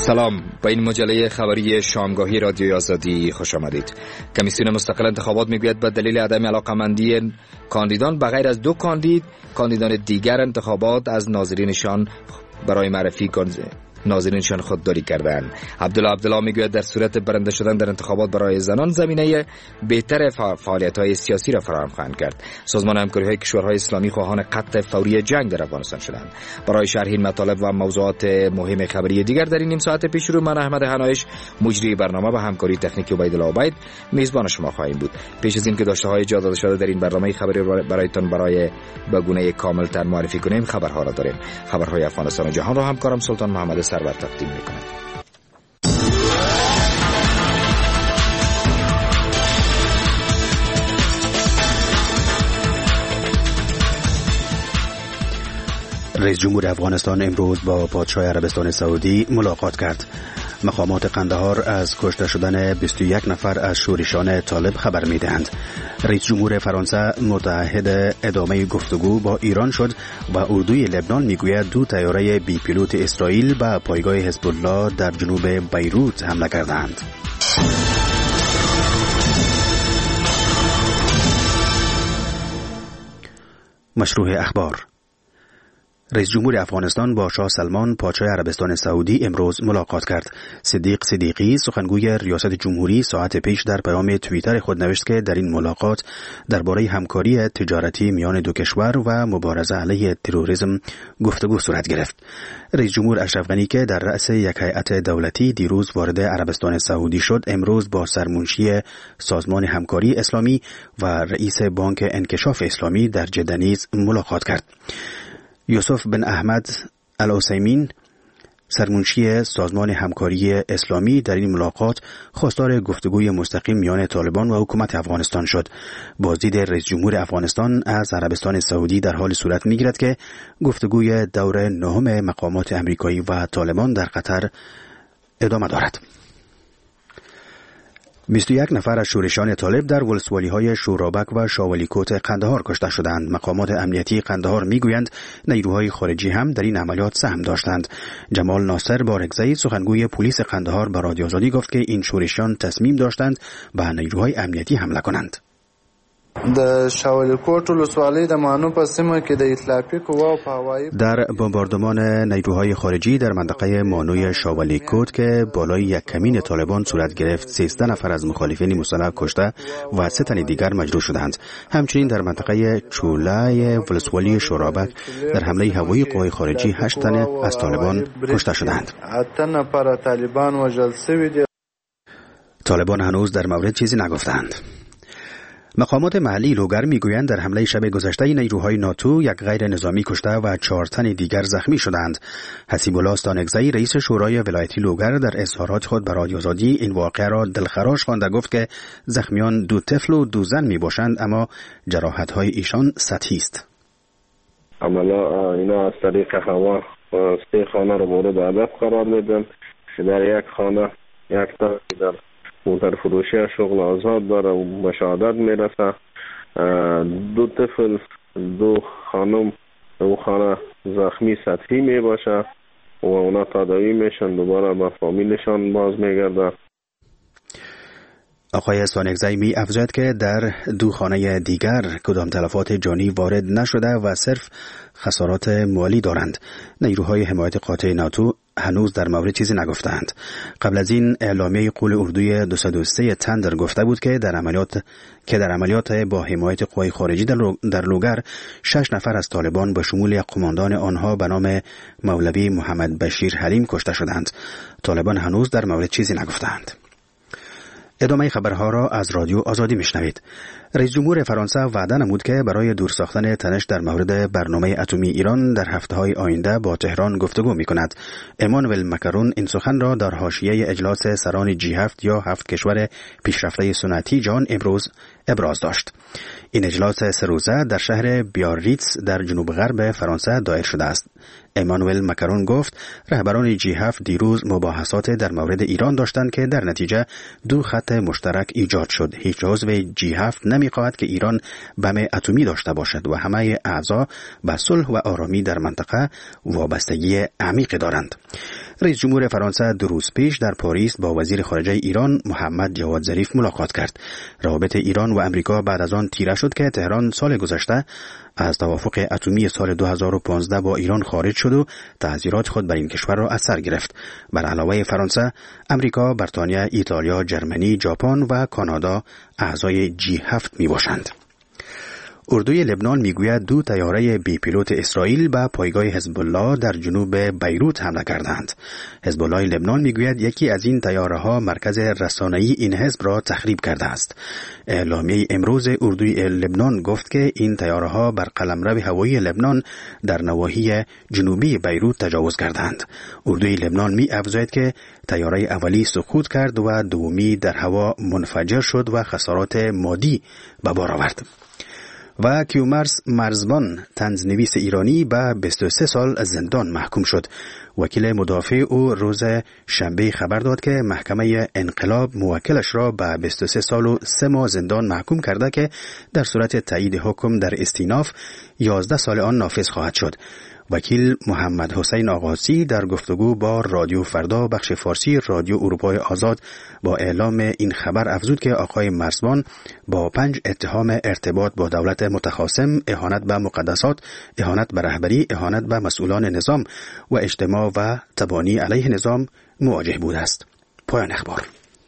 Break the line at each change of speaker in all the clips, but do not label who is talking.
سلام، به این مجله خبری شامگاهی رادیوی آزادی خوش آمدید. کمیسیون مستقل انتخابات میگوید به دلیل عدم علاقه‌مندی کاندیدان به غیر از 2 کاندیدان دیگر انتخابات از ناظرینشان برای معرفی ناظرینشان خودداری کردند. عبدالله میگوید در صورت برنده شدن در انتخابات برای زنان زمینه بهتر فعالیت‌های سیاسی را فراهم خواهند کرد. سازمان همکاری‌های کشورهای اسلامی خواهان قطع فوری جنگ در افغانستان شدند. برای شرح این مطالب و موضوعات مهم خبری دیگر در این نیم ساعت پیش رو من احمد حنایش مجری برنامه و همکاری تکنیکی عبیدالله عبید میزبان شما خواهیم بود. پیش از اینکه داشته‌های جا داده شده در این برنامه خبری برایتان برای به گونه کامل‌تر معرفی کنیم خبرها را داریم. خبرهای افغانستان و جهان را همکارم سلطان محمد سرور تقدیم می‌کند.
رئیس جمهور افغانستان امروز با پادشاه عربستان سعودی ملاقات کرد. مقامات قندهار از کشته شدن 21 نفر از شورشان طالب خبر می‌دهند. رئیس جمهور فرانسه متعهد ادامه گفتگو با ایران شد و اردوی لبنان میگوید 2 طیاره بی پیلوت اسرائیل به پایگاه حزب الله در جنوب بیروت حمله کردند. مشروع اخبار. رئیس جمهور افغانستان با شاه سلمان پادشاه عربستان سعودی امروز ملاقات کرد. صدیق صدیقی سخنگوی ریاست جمهوری ساعت پیش در پیام توییتر خود نوشت که در این ملاقات درباره همکاری تجارتی میان 2 کشور و مبارزه علیه تروریسم گفتگو صورت گرفت. رئیس جمهور اشرف غنی که در رأس یک هیئت دولتی دیروز وارد عربستان سعودی شد امروز با سرمنشی سازمان همکاری اسلامی و رئیس بانک انکشاف اسلامی در جده نیز ملاقات کرد. یوسف بن احمد العثیمین سرمنشی سازمان همکاری اسلامی در این ملاقات خواستار گفتگوی مستقیم میان طالبان و حکومت افغانستان شد. بازدید رئیس جمهور افغانستان از عربستان سعودی در حال صورت می‌گیرد که گفتگوی دور 9 مقامات امریکایی و طالبان در قطر ادامه دارد. 21 نفر از شورشان طالب در ولسوالی‌های شورابک و شاولیکوت قندهار کشته شدند. مقامات امنیتی قندهار میگویند نیروهای خارجی هم در این عملیات سهم داشتند. جمال ناصر بارگزئی سخنگوی پلیس قندهار به رادیو آزادی گفت که این شورشیان تصمیم داشتند به نیروهای امنیتی حمله کنند.
د شاولیکوت ولسوالۍ د مانو په سیمه کې د ائتلافي قواو په هوایي
در بمباردمان نیروهای خارجی در منطقه مانوی شاولیکوت که بالای یک کمین طالبان صورت گرفت 13 نفر از مخالفین مسلح کشته و 3 تن دیگر مجروح شدند. همچنین در منطقه چولای ولسوالی شورابک در حمله هوایی قوای خارجی 8 تن از طالبان کشته شدند.
8 نفر طالبان وژل شوي دي.
طالبان هنوز در مورد چیزی نگفتند. مقامات محلی لوگر میگویند در حمله شب گذشته نیروهای ناتو یک غیر نظامی کشته و 4 تن دیگر زخمی شدند. حسیب الله استانکزئی رئیس شورای ولایتی لوگر در اظهارات خود به رادیو آزادی این واقعه را دلخراش خوانده گفت که زخمیان 2 طفل و 2 زن میباشند اما جراحت‌های ایشان سطحی است.
عملا اینا از طریق هوا 3 خانه را مورد هدف قرار میدن. در یک خانه یک تا در موتر فروشی شغل آزاد داره و مشاهدت میرسه. 2 طفل 2 خانم او خانه زخمی سطحی میباشه و اونا تداوی میشن دوباره به فامیلشان باز میگرده.
آقای استانکزئی می افزود که در 2 خانه دیگر کدام تلفات جانی وارد نشده و صرف خسارات مالی دارند. نیروهای حمایت قاطع ناتو هنوز در مورد چیزی نگفتند. قبل از این اعلامیه قول اردوی 203 تندر گفته بود که در عملیات با حمایت قوای خارجی در لوگر 6 نفر از طالبان به شمول یک قماندان آنها به نام مولوی محمد بشیر حلیم کشته شدند. طالبان هنوز در مورد چیزی نگفتند. ادامه خبرها را از رادیو آزادی میشنوید. رئیس جمهور فرانسه وعده نمود که برای دور ساختن تنش در مورد برنامه اتمی ایران در هفته‌های آینده با تهران گفتگو می‌کند. امانوئل ماکرون این سخن را در حاشیه اجلاس سران G7 یا 7 کشور پیشرفته صنعتی جهان امروز ابراز داشت. این اجلاس 3 روزه در شهر بیاریتز در جنوب غرب فرانسه دایر شده است. امانوئل ماکرون گفت رهبران G7 دیروز مباحثات در مورد ایران داشتند که در نتیجه 2 خط مشترک ایجاد شد. هیچ عضو G7 می‌خواهد که ایران بم اتمی داشته باشد و همه اعضا به صلح و آرامی در منطقه وابستگی عمیق دارند. رئیس جمهور فرانسه 2 روز پیش در پاریس با وزیر خارجه ایران محمد جواد ظریف ملاقات کرد. روابط ایران و امریکا بعد از آن تیره شد که تهران سال گذشته از توافق اتمی سال 2015 با ایران خارج شد و تعزیرات خود بر این کشور را از سر گرفت. بر علاوه فرانسه، امریکا، بریتانیا، ایتالیا، جرمنی، ژاپن و کانادا اعضای G7 می باشند. اردوی لبنان میگوید 2 طیاره بی پیلوت اسرائیل به پایگاه حزب الله در جنوب بیروت حمله کردند. حزب الله لبنان میگوید یکی از این طیاره‌ها مرکز رسانه‌ای این حزب را تخریب کرده است. اعلامیه امروز اردوی لبنان گفت که این طیاره‌ها بر قلمرو هوایی لبنان در نواحی جنوبی بیروت تجاوز کردند. اردوی لبنان می‌افزاید که طیاره اولی سقوط کرد و دومی در هوا منفجر شد و خسارات مادی به بار آورد. و کیومرث مرزبان طنزنویس ایرانی به 23 سال زندان محکوم شد. وکیل مدافع او روز شنبه خبر داد که محکمه انقلاب موکلش را به 23 سال و 3 ماه زندان محکوم کرده که در صورت تایید حکم در استیناف 11 سال آن نافذ خواهد شد. وکیل محمد حسین آقاسی در گفتگو با رادیو فردا بخش فارسی رادیو اروپای آزاد با اعلام این خبر افزود که آقای مرزبان با 5 اتهام ارتباط با دولت متخاصم، اهانت به مقدسات، اهانت به رهبری، اهانت به مسئولان نظام و اجتماع و تبانی علیه نظام مواجه بوده است. پایان اخبار.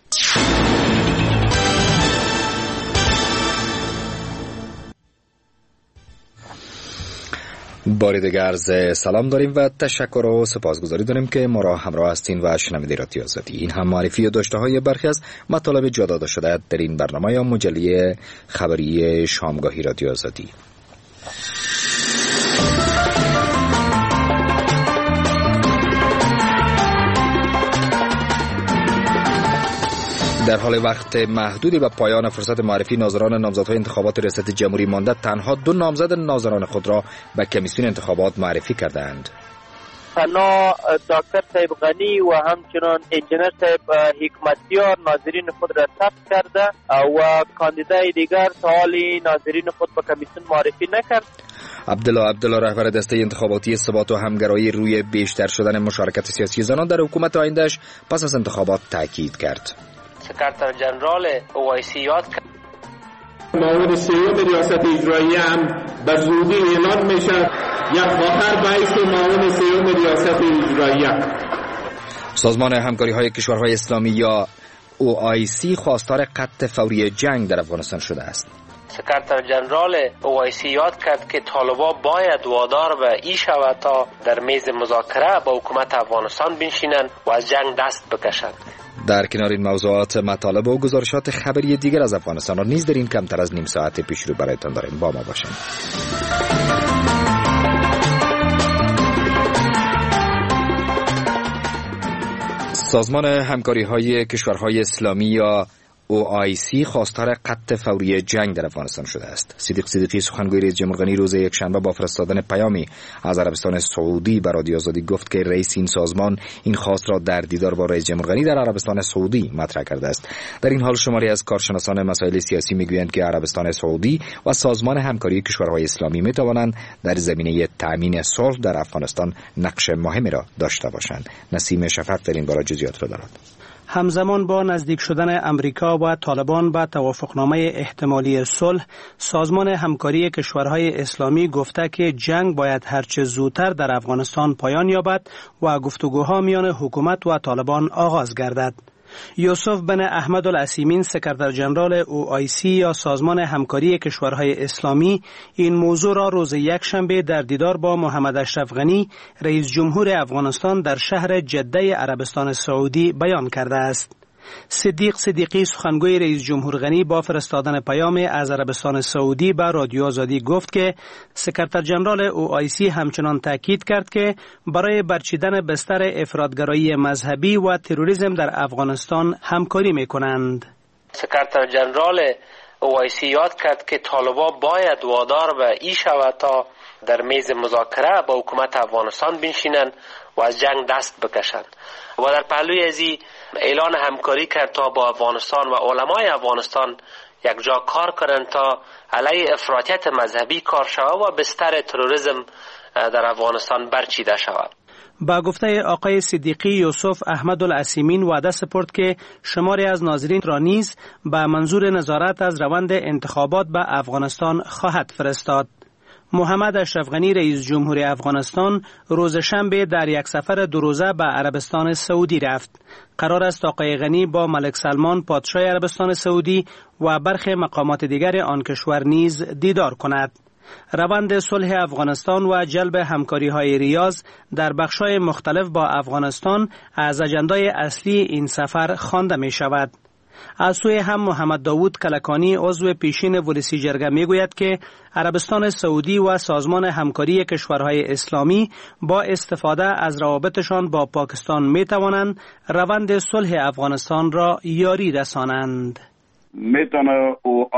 بار دیگر عرض سلام داریم و تشکر و سپاسگزاری داریم که ما را همراه هستین و شنونده رادیو آزادی. این هم معرفی داشته های برخی از مطالب جا داده شده در این برنامه یا مجله خبری شامگاهی رادیو آزادی. در حال وقت محدودی به پایان فرصت معرفی ناظران نامزدهای انتخابات ریاست جمهوری مانده تنها 2 نامزد ناظران خود را به کمیسیون انتخابات معرفی کردند.
تنها دکتر صاحب غنی و همچنان انجینر صاحب حکمتیار ناظرین خود را ثبت کرده و کاندیدای دیگر تا حالی ناظرین خود به کمیسیون معرفی نکرد.
عبدالله رهبر دسته انتخاباتی ثبات و همگرایی روی بیشتر شدن مشارکت سیاسی زنان در حکومت آیندهش پس از انتخابات تاکید کرد.
سکرتر جنرال اوایسی یاد کرد
معاون سیوم ریاست اجرایی هم به زودی اعلان میشه. یک خواهر باعث معاون سیوم ریاست اجرایی.
سازمان همکاری های کشورهای اسلامی یا OIC خواستار قطع فوری جنگ در افغانستان شده است.
سکرتر جنرال اوایسی یاد کرد که طالبان باید وادار به این شود تا در میز مذاکره با حکومت افغانستان بنشینند و از جنگ دست بکشند.
در کنار این موضوعات مطالب و گزارشات خبری دیگر از افغانستان را نیز در این کمتر از نیم ساعت پیش رو برایتان داریم. با ما باشید. سازمان همکاری های کشورهای اسلامی یا OIC خواستار قطع فوری جنگ در افغانستان شده است. صدیقی سخنگوی رئیس جمهور غنی روز یکشنبه با فرستادن پیامی از عربستان سعودی بر رادیو آزادی گفت که رئیس این سازمان این خواست را در دیدار با رئیس جمهور غنی در عربستان سعودی مطرح کرده است. در این حال شماری از کارشناسان مسائل سیاسی میگویند که عربستان سعودی و سازمان همکاری کشورهای اسلامی میتوانند در زمینه تأمین صلح در افغانستان نقش مهمی را داشته باشند. نسیم شفق در این باره جزئیات را دارد.
همزمان با نزدیک شدن امریکا و طالبان به توافقنامه احتمالی صلح، سازمان همکاری کشورهای اسلامی گفته که جنگ باید هرچه زودتر در افغانستان پایان یابد و گفتگوها میان حکومت و طالبان آغاز گردد. یوسف بن احمد العثیمین سکرتر جنرال OIC یا سازمان همکاری کشورهای اسلامی این موضوع را روز یکشنبه در دیدار با محمد اشرف غنی رئیس جمهور افغانستان در شهر جده عربستان سعودی بیان کرده است. صدیقی سخنگوی رئیس جمهور غنی با فرستادن پیام از عربستان سعودی به رادیو آزادی گفت که سکرتر جنرال OIC همچنان تاکید کرد که برای برچیدن بستر افراطگرایی مذهبی و تروریسم در افغانستان همکاری می‌کنند.
سکرتر جنرال OIC یاد کرد که طالبان باید وادار به این شود تا در میز مذاکره با حکومت افغانستان بنشینند و از جنگ دست بکشند و در پهلوی ازی اعلان همکاری کرد تا با افغانستان و علمای افغانستان
یک جا کار کنند تا علیه افراطیت مذهبی کار شود و بستر تروریسم در افغانستان برچیده شود.
با گفته آقای صدیقی، یوسف احمد العصیمین وعده سپرد که شماری از ناظرین را نیز به منظور نظارت از روند انتخابات به افغانستان خواهد فرستاد. محمد اشرف غنی رئیس جمهور افغانستان روز شنبه در یک سفر 2 روزه به عربستان سعودی رفت. قرار است آقای غنی با ملک سلمان پادشاه عربستان سعودی و برخی مقامات دیگر آن کشور نیز دیدار کند. روند صلح افغانستان و جلب همکاری‌های ریاض در بخش‌های مختلف با افغانستان از اجندای اصلی این سفر خوانده می‌شود. از سوی هم محمد داوود کلکانی عضو پیشین ولسی جرگه میگوید که عربستان سعودی و سازمان همکاری کشورهای اسلامی با استفاده از روابطشان با پاکستان میتوانند روند صلح افغانستان را یاری رسانند.
میتونه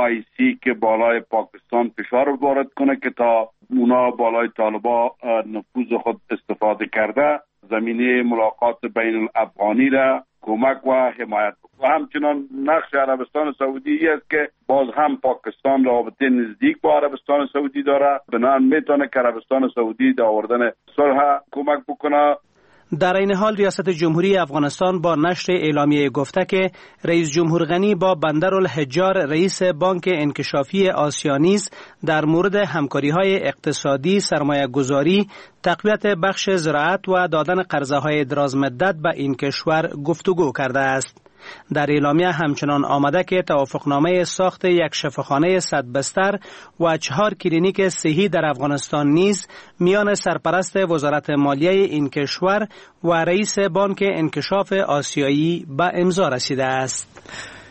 OIC که بالای پاکستان فشار وارد کنه که تا اونا بالای طالبا نفوذ خود استفاده کرده زمینه ملاقات بین الافغانی را کمک و حمایت و همچنان نقش عربستان سعودی است که باز هم پاکستان رابطه نزدیک با عربستان سعودی داره، بنابراین میتونه که عربستان سعودی در آوردن صلح کمک بکنه.
در این حال ریاست جمهوری افغانستان با نشر اعلامیه گفته که رئیس جمهور غنی با بندرالحجار رئیس بانک انکشافی آسیا نیز در مورد همکاری‌های اقتصادی، سرمایه‌گذاری، تقویت بخش زراعت و دادن قرضه‌های درازمدت به این کشور گفتگو کرده است. در اعلامیه همچنان آمده که توافقنامه ساخت یک شفاخانه 100 بستر و 4 کلینیک صحی در افغانستان نیز میان سرپرست وزارت مالیه این کشور و رئیس بانک انکشاف آسیایی به امضا رسیده است.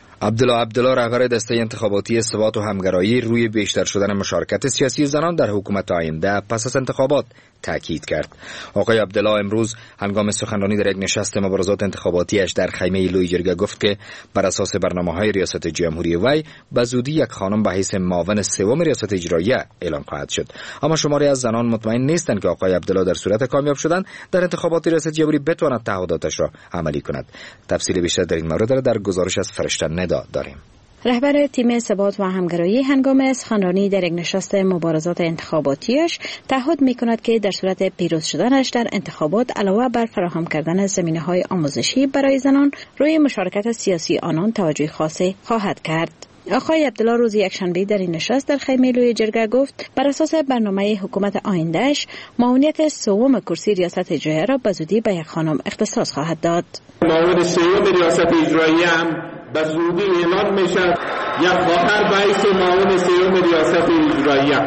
عبدالله رهبر دسته انتخاباتی ثبات و همگرایی روی بیشتر شدن مشارکت سیاسی زنان در حکومت آینده پس از انتخابات تاکید کرد. آقای عبدالله امروز هنگام سخنرانی در یک نشست مبارزات انتخاباتیش در خیمه لوی جرگه گفت که بر اساس برنامه‌های ریاست جمهوری وی به زودی یک خانم به حیث معاون سوم ریاست اجراییه اعلام خواهد شد. اما شماری از زنان مطمئن نیستند که آقای عبدالله در صورت کامیاب شدن در انتخابات ریاست جمهوری بتواند تعهداتش را عملی کند. تفصیل بیشتر در این مورد در گزارش از فرشته ندا داریم.
رهبر تیم ثبات و همگرایی هنگام سخنرانی در یک نشست مبارزات انتخاباتیش تعهد می‌کند که در صورت پیروز شدنش در انتخابات علاوه بر فراهم کردن زمینه‌های آموزشی برای زنان، روی مشارکت سیاسی آنان توجه خاصی خواهد کرد. آقای عبدالله روز یکشنبه در این نشست در خیمه لوی جرگه گفت بر اساس برنامه حکومت آیندهش معاونیت سوم کرسی ریاست اجراییه را به زودی به یک خانم اختصاص خواهد داد.
معاون سوم ریاست اجراییه هم به زودی اعلان میشد. یک خواهر به حیث معاون سوم ریاست اجراییه.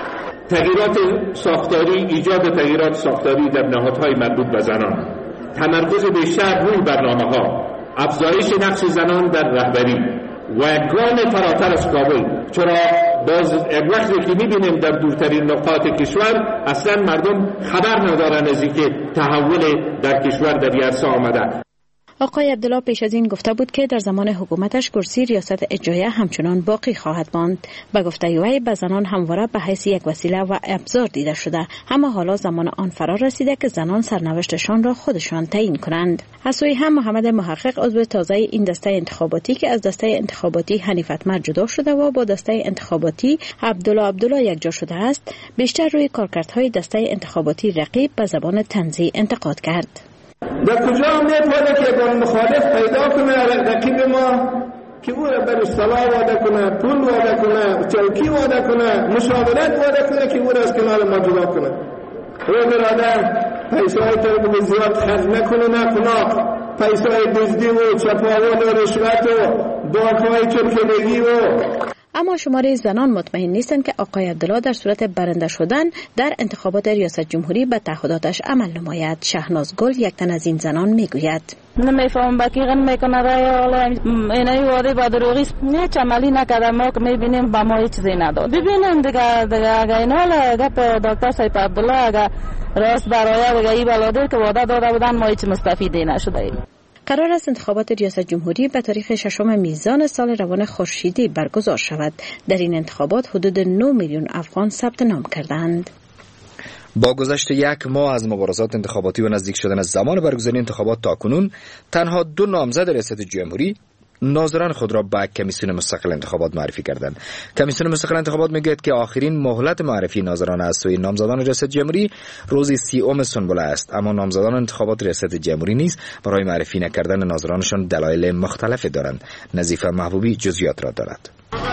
تغییرات ساختاری، ایجاد تغییرات ساختاری در نهادهای مربوط به زنان، تمرکز بیشتر روی برنامه‌ها، افزایش نقش زنان در رهبری و گام فراتر از کابل. چرا باز یک وقتی که می‌بینیم در دورترین نقاط کشور اصلا مردم خبر ندارن از اینکه تحول در کشور در این عرصه آمده.
آقای عبدالله پیش از این گفته بود که در زمان حکومتش کرسی ریاست اجراییه همچنان باقی خواهد ماند. به گفته وی به زنان همواره به حیث یک وسیله و ابزار دیده شده، اما حالا زمان آن فرا رسیده که زنان سرنوشتشان را خودشان تعیین کنند. از سوی هم محمد محقق عضو تازه این دسته انتخاباتی که از دسته انتخاباتی حنیف اتمر جدا شده و با دسته انتخاباتی عبدالله یکجا شده است، بیشتر روی کارکردهای دسته انتخاباتی رقیب به زبان طنزی انتقاد کرد.
در کجا میتونه که با مخالف پیدا کنه رقیب ما که او را بر صلاح وعده کنه، پول وعده کنه، چوکی وعده کنه، مشاورت وعده کنه که او را از کنار ما جدا کنه. او برادر پیسای تو زیاد خرج نکنه، نه پیسای دزدی و چپاول و رشوت و بانک‌های چرکدگی و.
اما شماره زنان مطمئن نیستند که آقای عبدالله در صورت برنده شدن در انتخابات ریاست جمهوری به تعهداتش عمل نماید. شهناز گل یک تن از این زنان میگوید
نمیفهم بکیغن میکنه رای حالا اینای واری با دروغی هیچ عملی نکرده. ما که میبینیم با ما هیچ چیزی نداد. ببینیم دیگه اگه این حالا گپ دکتر سیف عبدالله اگه راست برای دیگه ای بلادر که وعده داده بودن ما هیچ مستفیدی نشده ایم.
قرار است انتخابات ریاست جمهوری به تاریخ 6 میزان سال روان خورشیدی برگزار شود. در این انتخابات حدود 9 میلیون افغان ثبت نام کردند.
با گذشت یک ماه از مبارزات انتخاباتی و نزدیک شدن زمان برگزاری انتخابات تاکنون تنها 2 نامزد ریاست جمهوری ناظران خود را به کمیسیون مستقل انتخابات معرفی کردند. کمیسیون مستقل انتخابات میگوید که آخرین مهلت معرفی ناظران از سوی نامزدان ریاست جمهوری روز 30 سنبله است، اما نامزدان انتخابات ریاست جمهوری نیز برای معرفی نکردن ناظرانشان دلایل مختلفی دارند. نظیفه محبوبی جزئیات را دارد.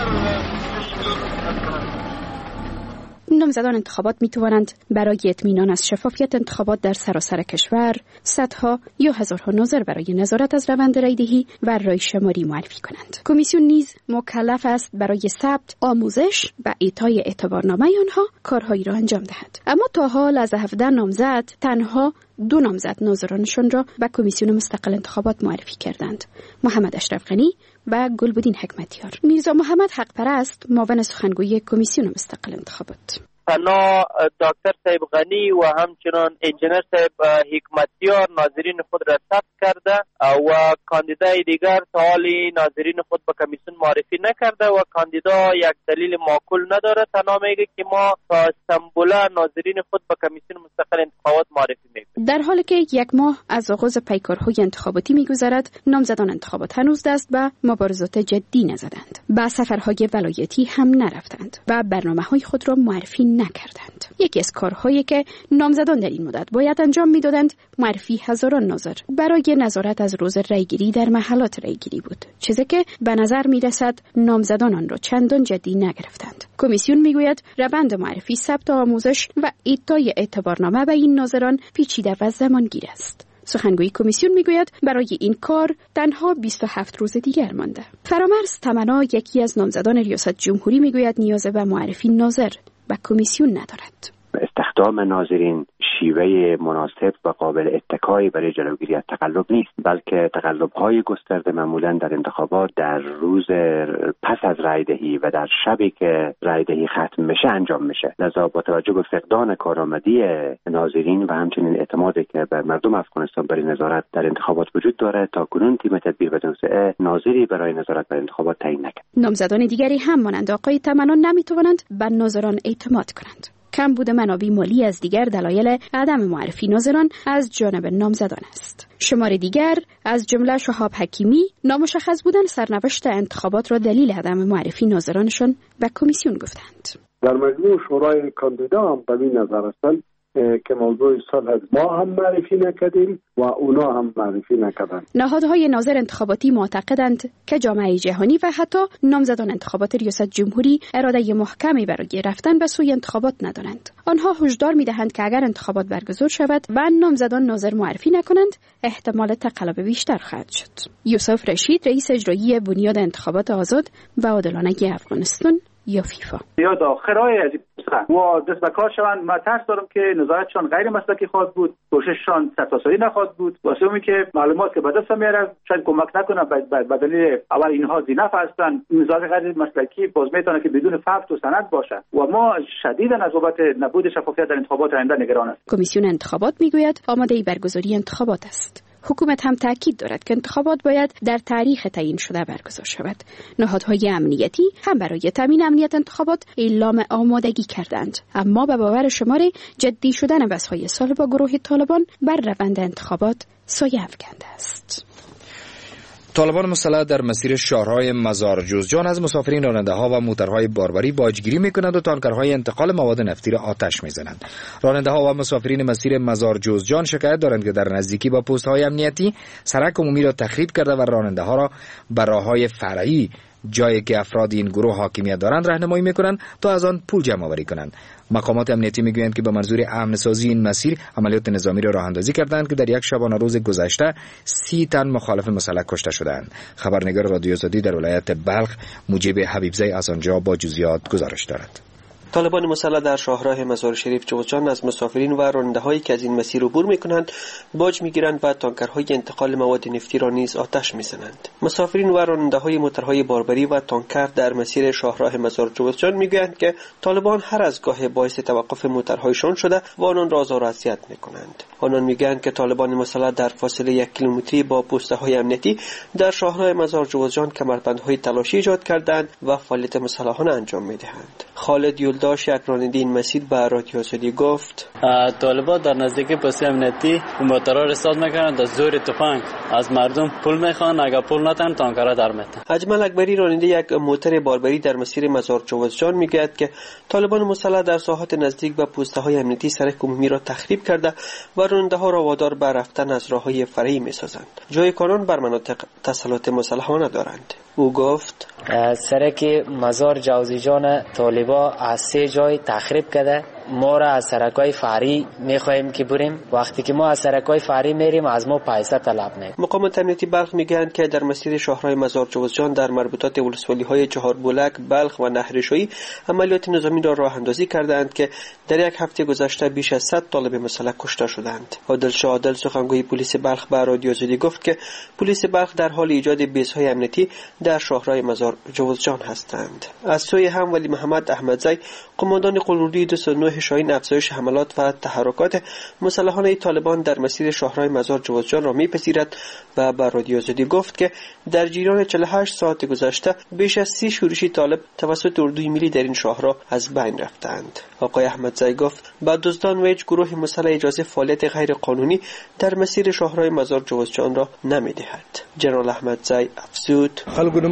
نامزدان انتخابات می توانند برای اطمینان از شفافیت انتخابات در سراسر کشور صدها یا هزارها ناظر برای نظارت از روند رایدهی و رای شماری معرفی کنند. کمیسیون نیز مکلف است برای ثبت، آموزش و اعطای اعتبارنامه آنها کارهایی را انجام دهد. اما تا حال از 17 نامزد تنها 2 نامزد ناظرانشان را به کمیسیون مستقل انتخابات معرفی کردند: محمد اشرف غنی و گلبدین حکمتیار. میرزا محمد حق پرست، معاون سخنگوی کمیسیون مستقل انتخابات:
تنها دکتر صاحب غنی و همچنان انجینر صاحب حکمتیار ناظرین خود را ثبت کرده و کاندیدای دیگر تا حالی ناظرین خود به کمیسیون معرفی نکرده و کاندیدا یک دلیل معقول نداره، تنها میگه که ما تا استانبول ناظرین خود به کمیسیون مستقل انتخابات معرفی میکنیم.
در حالی که 1 ماه از آغاز پیکارهای انتخاباتی میگذرد، نامزدان انتخابات هنوز دست به مبارزات جدی نزدند، به سفرهای ولایتی هم نرفتند و برنامه‌های خود را معرفی نکردند. یکی از کارهایی که نامزدان در این مدت باید انجام میدادند معرفی هزاران ناظر برای نظارت از روز رایگیری در محلات رایگیری بود، چیزی که به نظر میرسد نامزدان آن را چندان جدی نگرفتند. کمیسیون میگوید روند معرفی، ثبت آموزش و اعطای اعتبارنامه به این ناظران پیچیده و زمانگیر است. سخنگوی کمیسیون میگوید برای این کار تنها 27 روز دیگر مانده. فرامرز تمنا، یکی از نامزدان ریاست جمهوری، میگوید نیاز به معرفی ناظر و کمیسیون ندارد.
استخدام ناظرین شیوه مناسب و قابل اتکایی برای جلوگیری از تقلب نیست، بلکه تقلب‌های گسترده معمولاً در انتخابات در روز پس از رایدهی و در شبی که رایدهی ختم میشه انجام میشه. لذا با توجه به فقدان کارآمدی ناظرین و همچنین اعتمادی که به مردم افغانستان برای نظارت در انتخابات وجود داره، تاکنون تیم تدبیر و توسعه ناظری برای نظارت بر انتخابات تعیین نکرد.
نامزدان دیگری هم مانند آقای تمنا نمیتوانند بر ناظران اعتماد کنند. کم بوده منابع مالی از دیگر دلایل عدم معرفی ناظران از جانب نامزدان است. شمار دیگر از جمله شهاب حکیمی، نامشخص بودن سرنوشت انتخابات را دلیل عدم معرفی ناظرانشان به کمیسیون گفتند.
در مجموع شورای کاندیدا هم به این نظر هستند که موضوع صلح ما هم معرفی نکردیم و اونا هم معرفی نکردند.
نهادهای ناظر انتخاباتی معتقدند که جامعه جهانی و حتی نامزدان انتخابات ریاست جمهوری اراده محکمی برای رفتن به سوی انتخابات ندارند. آنها هشدار می‌دهند که اگر انتخابات برگزار شود و نامزدان ناظر معرفی نکنند، احتمال تقلب بیشتر خواهد شد. یوسف رشید، رئیس اجرایی بنیاد انتخابات آزاد و عادلانه افغانستان یا فیفا:
یا داخلای از و دست به کار شوند. من ترس دارم که نظارتشان غیر مسلکی خواهد بود، کوشششان سرتاسری نخواهد بود، واسه اونی که معلومات که به دست میاره شاید کمک نکنه به دلیل اول اینها ذینف هستن. نظارت غیر مسلکی باز میتونه که بدون فکت و سند باشه و ما شدیداً از بابت نبود شفافیت در انتخابات آینده نگران هستیم.
کمیسیون انتخابات میگوید آماده برگزاری انتخابات است. حکومت هم تاکید دارد که انتخابات باید در تاریخ تعیین شده برگزار شود. نهادهای امنیتی هم برای تامین امنیت انتخابات اعلام آمادگی کردند، اما به باور شمار جدی شدن بحث‌های صلح با گروه طالبان بر روند انتخابات سایه افکنده است.
طالبان مسلح در مسیر شهرهای مزار جوزجان از مسافرین راننده‌ها و موترهای باربری باجگیری می‌کنند و تانکرهای انتقال مواد نفتی را آتش می‌زنند. راننده‌ها و مسافرین مسیر مزار جوزجان شکایت دارند که در نزدیکی با پست‌های امنیتی سرک عمومی را تخریب کرده و راننده‌ها را بر راه‌های فرعی، جایی که افراد این گروه حاکمیت دارند، راهنمایی می‌کنند تا از آن پول جمع آوری کنند. مقامات امنیتی میگویند که به منظور امن سازی این مسیر عملیات نظامی را راه اندازی کردند که در یک شبانه روز گذشته 30 تن مخالف مسلح کشته شدند. خبرنگار رادیو آزادی در ولایت بلخ موجب حبیبزی از آنجا با جزئیات گزارش دارد.
طالبان مسلح در شاهراه مزار شریف جوزجان از مسافرین و راننده‌هایی که از این مسیر عبور می‌کنند باج می‌گیرند و تانکرهای انتقال مواد نفتی را نیز آتش می‌زنند. مسافرین و راننده‌های موترهای باربری و تانکر در مسیر شاهراه مزار جوزجان می‌گویند که طالبان هر از گاه باعث توقف موترهایشان شده و آنان را آزار و اذیت می‌کنند. آنان می‌گویند که طالبان مسلح در فاصله 1 کیلومتری با پست‌های امنیتی در شاهراه مزار جوزجان کمربندهای تلاشی ایجاد کردند و فعالیت مسلحانه انجام می‌دهند. خالد داشت یک راننده این مسیر به رادیو آزادی گفت
طالبان در نزدیکی پست امنیتی موتورها را استاد میکنند، در زور تفنگ از مردم پول میخوان، اگر پول ندن تانکرها در میتن.
اجمل اکبری راننده یک موتر باربری در مسیر مزار جوزجان میگوید که طالبان مسلح در ساحات نزدیک به پوسته های امنیتی سرک عمومی را تخریب کرده و راننده ها را وادار به رفتن از راههای فرعی میسازند. جای کانون بر مناطق تسلط مسلحانه دارند. او گفت
سرک مزار جوزجان طالبا از 3 جای تخریب کرده. ما را از سرکای فرعی میخواهیم که بریم. وقتی که ما از سرکای فرعی میریم از ما پیسه طلب میکنند.
مقامات امنیتی بلخ میگویند که در مسیر شاهراه مزار جوزجان در مربوطات ولسوالی‌های چهاربولک، بلخ و نهرشویی عملیات نظامی را راه اندازی کردند که در یک هفته گذشته بیش از 100 طالب مسلح کشته شدند. عادل شاه عادل سخنگوی پلیس بلخ به رادیو آزادی گفت که پلیس بلخ در حال ایجاد بیس‌های امنیتی در شاهراه مزار جوزجان هستند. از سوی هم ولی محمد احمدزی قماندان قلوردوی 209 شاهین افزایش حملات و تحرکات مسلحانه طالبان در مسیر شاهراه مزار جوزجان را میپذیرد و به رادیو آزادی گفت که در جریان 48 ساعت گذشته بیش از 30 شورشی طالب توسط اردوی ملی در این شاهراه از بین رفتند. آقای احمدزی گفت با دزدان و هیچ گروه مسلح اجازه فعالیت غیر قانونی در مسیر شاهراه مزار جوزجان را نمیدهد. جنرال احمدزی افزود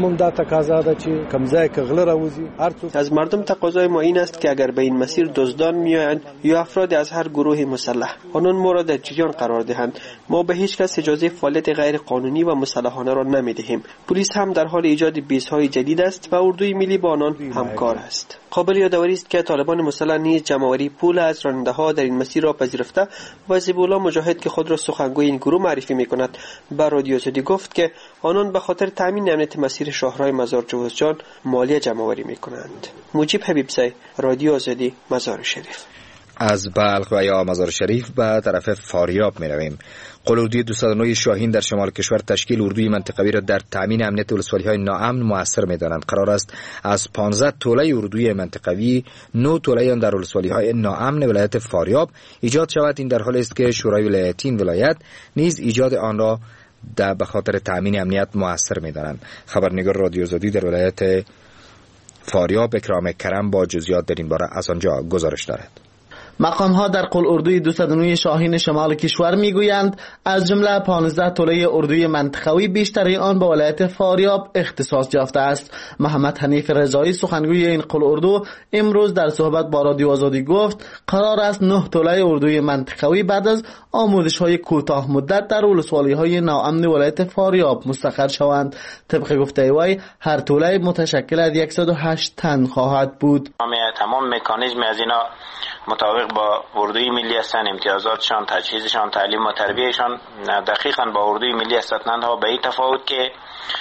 از مردم تقاضای ما این است که اگر به این مسیر دزدان میآیند یا افراد از هر گروه مسلح آنان ما را در جریان قرار دهند. ما به هیچ کس اجازه فعالیت غیر قانونی و مسلحانه را نمیدهیم. پلیس هم در حال ایجاد بیس‌های جدید است و اردوی ملی با آنان همکار است. قابل یادآوری است که طالبان مسلح نیز جمع‌آوری پول از راننده‌ها در این مسیر را پذیرفته و زیبولا مجاهد که خود را سخنگوی این گروه معرفی می‌کند به رادیو آزادی گفت که آنان به خاطر تامین امنیت مسیر شاهراه مزار جوزجان مالیه جمع‌آوری می‌کنند. مجیب حبیبزی، رادیو آزادی، مزار شریف.
از بلخ و یا مزار شریف به طرف فاریاب می رویم. قلوردوی 209 شاهین در شمال کشور تشکیل اردوی منطقوی را در تامین امنیت ولسوالی‌های ناامن مؤثر می‌دانند. قرار است از 15 توله اردوی منطقوی 9 توله آن در ولسوالی‌های ناامن ولایت فاریاب ایجاد شود. این در حالی است که شورای ولایتی این ولایت نیز ایجاد آن را به خاطر تامین امنیت مؤثر می‌دانند. خبرنگار رادیو آزادی در ولایت فاریاب اکرام کرم با جزئیات در این باره از آنجا گزارش دارد.
مقام‌ها در قلوردوی 209 شاهین شمال کشور میگویند از جمله 15 توله اردوی منطقوی بیشتری آن به ولایت فاریاب اختصاص یافته است. محمد حنیف رضایی سخنگوی این قلوردو امروز در صحبت با رادیو آزادی گفت قرار است 9 توله اردوی منطقوی بعد از آموزش‌های کوتاه مدت در ولسوالی‌های ناامن ولایت فاریاب مستقر شوند. طبق گفته وی هر توله متشکل از 108 تن خواهد بود.
تمام مکانیزم از اینا مطابق با اردوی ملی هستند. امتیازاتشان، تجهیزشان، تعلیم و تربیهشان دقیقاً با اردوی ملی هستند ها به این تفاوت که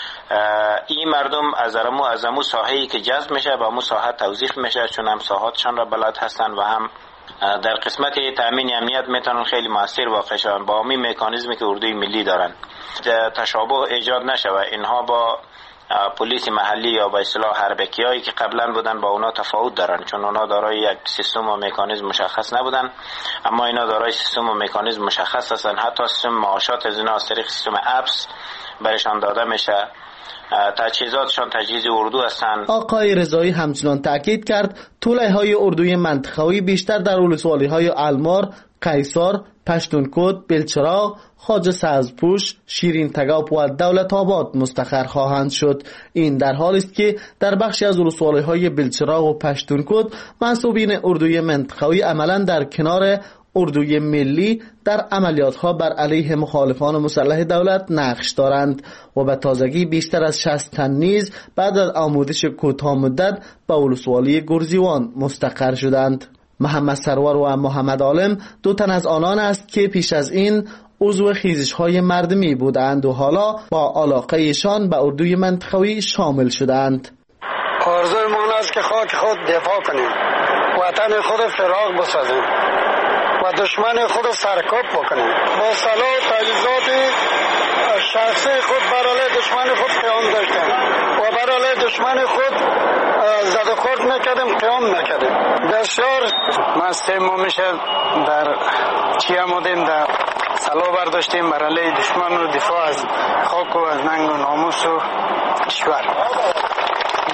این مردم از امو ساحه‌ای که جذب میشه با امو ساحه توظیف میشه، چون هم ساحاتشان را بلد هستند و هم در قسمت تامین امنیت میتونن خیلی موثر واقع شوند با همین مکانیزمی که اردوی ملی دارن. تشابه ایجاد نشه و اینها با پلیس محلی یا به اصطلاح هربکیایی که قبلا بودن با اونا تفاوت دارن، چون اونا دارای یک سیستم و مکانیزم مشخص نبودن، اما اینا دارای سیستم و مکانیزم مشخص هستن. حتی سیستم معاشات از اینا از طریق سیستم اپس برشان داده میشه. تجهیزاتشان تجهیز اردو هستند.
آقای رضایی همچنان تاکید کرد طوله‌های اردوی منطقوی بیشتر در ولسوالی‌های المار، قیصر، پشتونکوت، بلچراغ، خواجه سبزپوش، شیرین تگاپ و دولت آباد مستقر خواهند شد. این در حالی است که در بخشی از ولسوالی‌های بلچراغ و پشتونکوت منسوبین اردوی منطقوی عملاً در کنار اردوی ملی در عملیات‌ها بر علیه مخالفان مسلح دولت نقش دارند و به تازگی بیشتر از 60 تن نیز بعد از آموزش کوتاه مدت به ولسوالی گرزیوان مستقر شدند. محمد سرور و محمد عالم 2 تن از آنان است که پیش از این عضو خیزش‌های مردمی بودند و حالا با علاقه ایشان به اردوی منطقوی شامل شدند.
آرزوی ما است که خاک خود دفاع کنیم، وطن خود فراغ بسازیم و دشمن خود سرکوب بکنیم. با سلاح و تجهیزات شخصی خود بر علیه دشمن خود قیام داشتیم و بر علیه دشمن خود زد و خورد نکردیم، قیام نکردیم. بسیار ما 3 ماه میشه در چی آمدیم، در سلاح برداشتیم بر علیه دشمن و دفاع از خاک و از ننگ و ناموس و کشور.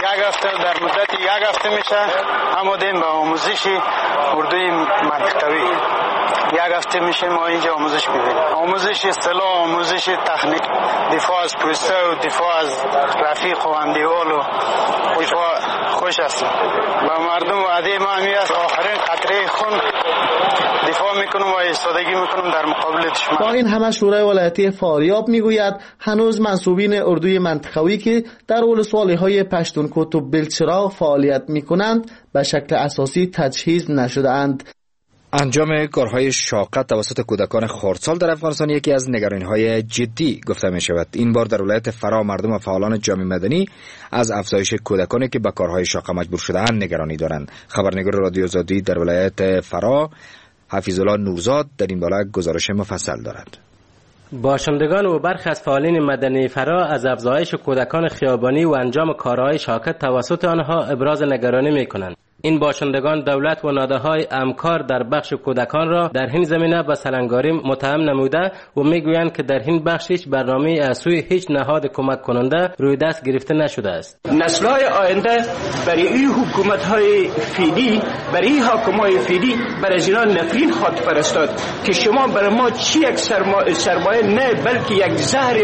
یک هفته در مدت یک هفته میشه آمادیم به آموزش اردوی منطقوی. یک هفته میشه ما اینجا آموزش میبینیم. آموزش اصطلاح، آموزش تکنیک، دفاع از پوسته و دفاع از رفیق و اندیوال و دفاع خوش است. با مردم وعده ما همی است آخرین قطره خون دفاع میکنم و ایستادگی میکنم در مقابل دشمن.
با این همه شورای ولایتی فاریاب میگوید هنوز منصوبین اردوی منطقوی که در ولسوالی های پشتونکوت و بلچراغ فعالیت میکنند به شکل اساسی تجهیز نشده اند.
انجام کارهای شاقه توسط کودکان خردسال در افغانستان یکی از نگرانی‌های جدی گفته می شود. این بار در ولایت فرا مردم و فعالان جامعه مدنی از افزایش کودکانی که به کارهای شاقه مجبور شده‌اند نگرانی دارند. خبرنگار رادیو آزادی در ولایت فرا حفیظالله نورزاد در این باره گزارش مفصل دارد.
باشندگان و برخی از فعالین مدنی فرا از افزایش کودکان خیابانی و انجام کارهای شاقه توسط آنها ابراز نگرانی می‌کنند. این باشندگان دولت و نهادهای همکار در بخش کودکان را در این زمینه به سلنگاری متهم نموده و میگویند که در این بخش هیچ برنامه از سوی هیچ نهاد کمک کننده روی دست گرفته نشده است.
نسل‌های آینده برای این حکومت‌های فعلی، برای این حاکمای فعلی برای از اینا نفرین خواهد فرستاد که شما برای ما چی یک سرمایه نه بلکه یک زهر،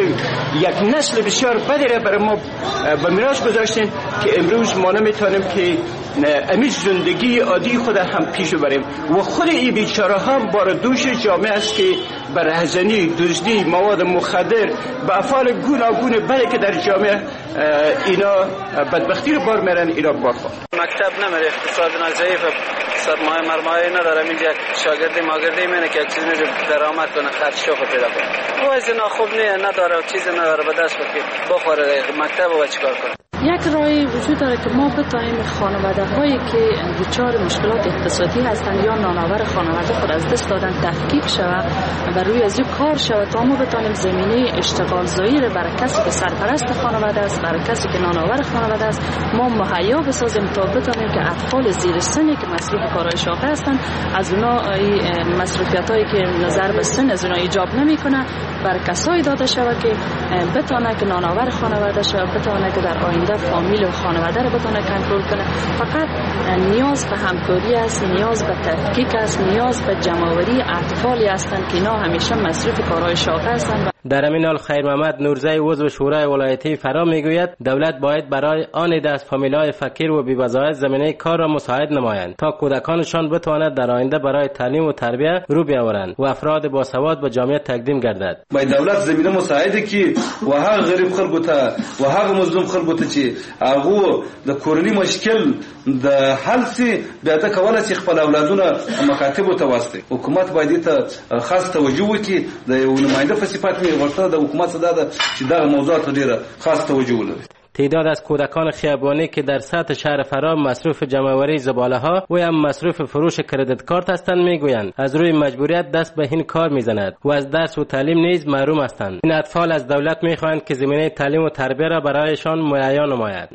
یک نسل بسیار بدی را برای ما به میراث گذاشتین که امروز ما نمیتونیم که امیج زندگی عادی خود هم پیش بریم و خود این بیچاره هم بار دوش جامعه است که بر رهزنی، دزدی، مواد مخدر به افعال گوناگون بده که در جامعه اینا بدبختی رو بار میرن اینا بارخواه.
مکتب نمیره، اقتصاد ضعیف، سرمایه مرمایه ندارم، اینجا شاگردی ماگردی منه که یک چیز میره درآمد کنه، خرج شوخ پیدا کنه. وضع خوب نداره، چیزی نداره به دست بگیره بخوره مکتب و چیکار کنه.
یک راهی وجود داره که ما بتوانیم خانواده هایی که دچار مشکلات اقتصادی هستند یا نانآور خانواده خود از دست دادن تفکیک شود و روی از کار شود تا ما بتوانیم زمینه اشتغال زایی را برای کسی که سرپرست خانواده است، برای کسی که نانآور خانواده است ما مهیا بسازیم تا بتوانیم که اطفال زیر سنی که مصروف کارهای شاقه هستند از اونا مصروفیت هایی که نظر به سن از اونا ایجاب نمیکنه برای کسایی داده شود که بتونه که نانآور خانواده شود، بتونه که در آینده فامیل و خانواده رو بتونه کنترل کنه. فقط نیاز به همکاری است، نیاز به تفکیک است، نیاز به جمع‌آوری اطفالی هستند که اینا همیشه مصروف کارهای شاقه هستند.
در همین حال خیر محمد نورزی عضو شورای ولایتی فرا میگوید دولت باید برای آن عده از فامیل‌های فقیر و بی‌وظایف زمینه کار را مساعد نمایند تا کودکانشان بتوانند در آینده برای تعلیم و تربیت رو بیاورند و افراد باسواد به جامعه تقدیم گردد.
باید دولت زمینه مساعده کی و هغه غریب خلکو ته و هغه مظلوم خلکو ته چې هغه د کورنۍ مشکل د حل سي بیا د کولای شي خپل اولادونه مکاتب ته واسطه. حکومت باید ته خاص توجه وکړي د یو نماینده په صفت ورته د حکومت صدا ده چې دا موضوعات ډیره خاص توجه ولري.
تعداد از کودکان خیابانی که در سطح شهر فرا مصروف جمع‌آوری زباله ها و هم مصروف فروش کردیت کارت هستند میگویند از روی مجبوریت دست به این کار میزند و از درس و تعلیم نیز محروم هستند. این اطفال از دولت میخواهند که زمینه تعلیم و تربیت را برایشان مهیا نماید.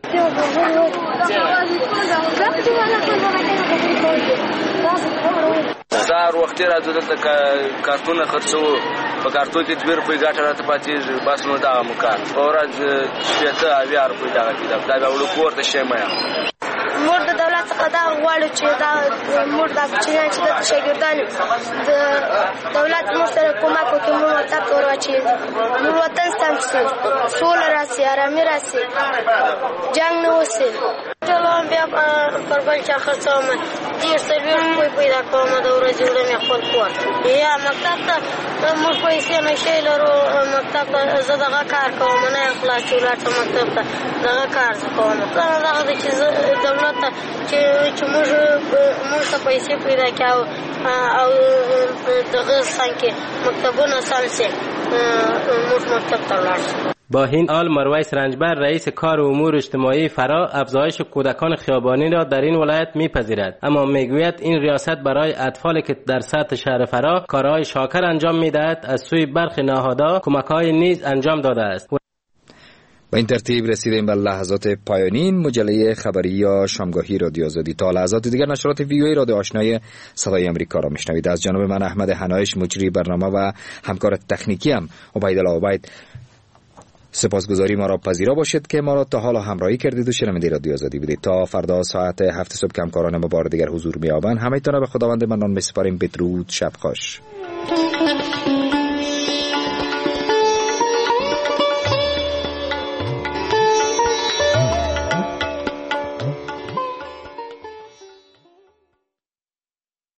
زار وختي راځو دلته کارتونه خرڅو په کارتو کې 2 روپۍ ګټه راته پاتې بس نو دا مکار اورځ شته اویا روپۍ دا کتاب دا وړو کوړه شمه
مور د دولت څخه دا غواړي چې دا مور د کوچنیان چې د شاګردان د دولت مور سره کومک وکړي مور ته ورواچي مور وطن ستاسو سوله راسي آرامي راسي جنگ نه وسي ټولون بیا قربان چې خرڅوم ډیر سلوي کوئی پیدا کوم د ورځې ولې خپل کور یا مکتب ته مور پیسې نشي لرو مکتب ته زه دغه کار کوم نه اخلاص ولر ته مکتب ته دغه کار کوم دغه چې دولت چې موږ ته پیسې پیدا کاو او دغه څنګه مکتبونه سالسه موږ مکتب ته لاړو.
با این حال مرویس رنجبر رئیس کار امور اجتماعی فرا افزایش کودکان خیابانی را در این ولایت میپذیرد، اما میگوید این ریاست برای اطفالی که در سطح شهر فرا کارهای شاکر انجام میدهد از سوی برخی نهادها کمک‌های نیز انجام داده است.
با این ترتیب رسیدیم به لحظات پایانی مجله خبری یا شامگاهی رادیو آزادی. تا لحظات دیگر نشرات ویدیویی رادیو آشنای صدای امریکا را میشنوید. از جانب من احمد حنایش مجری برنامه و همکار تکنیکی هم عبیدالله عبید سپاسگزاری ما را پذیرا باشید که ما را تا حالا همراهی کردید و شنونده رادیو آزادی بودید. تا فردا ساعت 7 صبح که همکاران ما بار دیگر حضور می‌یابند، همه تان به خداوند منان می‌سپاریم. بدرود، شب خوش.